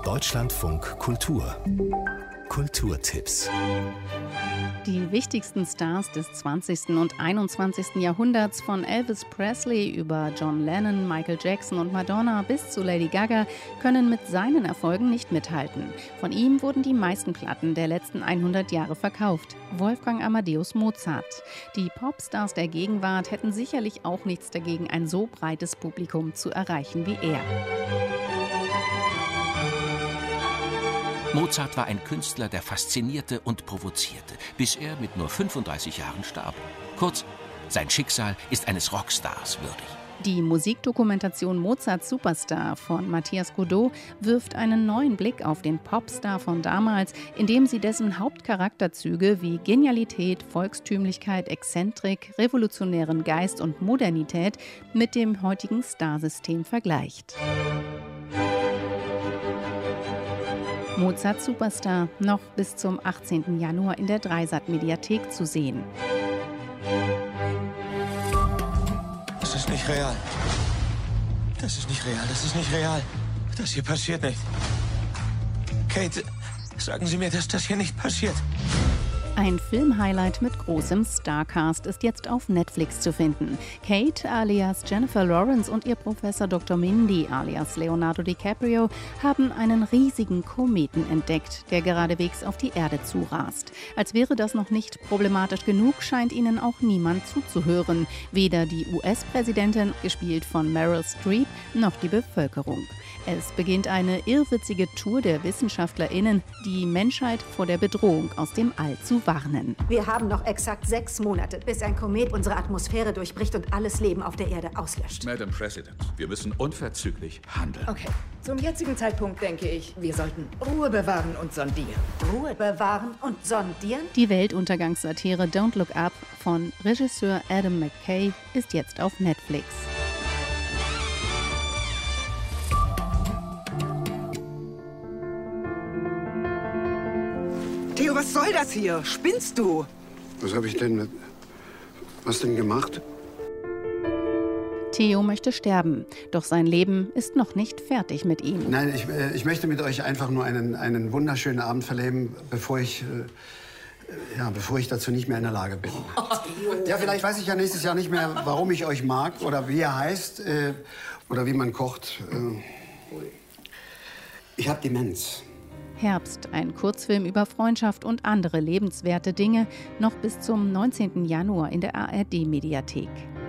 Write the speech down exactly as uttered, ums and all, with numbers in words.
Deutschlandfunk Kultur. Kulturtipps. Die wichtigsten Stars des zwanzigsten und einundzwanzigsten Jahrhunderts, von Elvis Presley über John Lennon, Michael Jackson und Madonna bis zu Lady Gaga, können mit seinen Erfolgen nicht mithalten. Von ihm wurden die meisten Platten der letzten hundert Jahre verkauft. Wolfgang Amadeus Mozart. Die Popstars der Gegenwart hätten sicherlich auch nichts dagegen, ein so breites Publikum zu erreichen wie er. Mozart war ein Künstler, der faszinierte und provozierte, bis er mit nur fünfunddreißig Jahren starb. Kurz, sein Schicksal ist eines Rockstars würdig. Die Musikdokumentation Mozart Superstar von Matthias Godot wirft einen neuen Blick auf den Popstar von damals, indem sie dessen Hauptcharakterzüge wie Genialität, Volkstümlichkeit, Exzentrik, revolutionären Geist und Modernität mit dem heutigen Starsystem vergleicht. Mozart Superstar, noch bis zum achtzehnten Januar in der Dreisat-Mediathek zu sehen. Das ist nicht real. Das ist nicht real, das ist nicht real. Das hier passiert nicht. Kate, sagen Sie mir, dass das hier nicht passiert. Ein Filmhighlight mit großem Starcast ist jetzt auf Netflix zu finden. Kate alias Jennifer Lawrence und ihr Professor Doktor Mindy alias Leonardo DiCaprio haben einen riesigen Kometen entdeckt, der geradewegs auf die Erde zurast. Als wäre das noch nicht problematisch genug, scheint ihnen auch niemand zuzuhören. Weder die U S-Präsidentin, gespielt von Meryl Streep, noch die Bevölkerung. Es beginnt eine irrwitzige Tour der WissenschaftlerInnen, die Menschheit vor der Bedrohung aus dem All zu warnen. Wir haben noch exakt sechs Monate, bis ein Komet unsere Atmosphäre durchbricht und alles Leben auf der Erde auslöscht. Madam President, wir müssen unverzüglich handeln. Okay, zum jetzigen Zeitpunkt denke ich, wir sollten Ruhe bewahren und sondieren. Ruhe bewahren und sondieren? Die Weltuntergangssatire Don't Look Up von Regisseur Adam McKay ist jetzt auf Netflix. Theo, was soll das hier? Spinnst du? Was habe ich denn mit... Was denn gemacht? Theo möchte sterben, doch sein Leben ist noch nicht fertig mit ihm. Nein, ich, äh, ich möchte mit euch einfach nur einen, einen wunderschönen Abend verleben, bevor ich... Äh, ja, bevor ich dazu nicht mehr in der Lage bin. Oh, ja, vielleicht weiß ich ja nächstes Jahr nicht mehr, warum ich euch mag oder wie ihr heißt äh, oder wie man kocht. Äh, ich habe Demenz. Herbst, ein Kurzfilm über Freundschaft und andere lebenswerte Dinge, noch bis zum neunzehnten Januar in der A R D-Mediathek.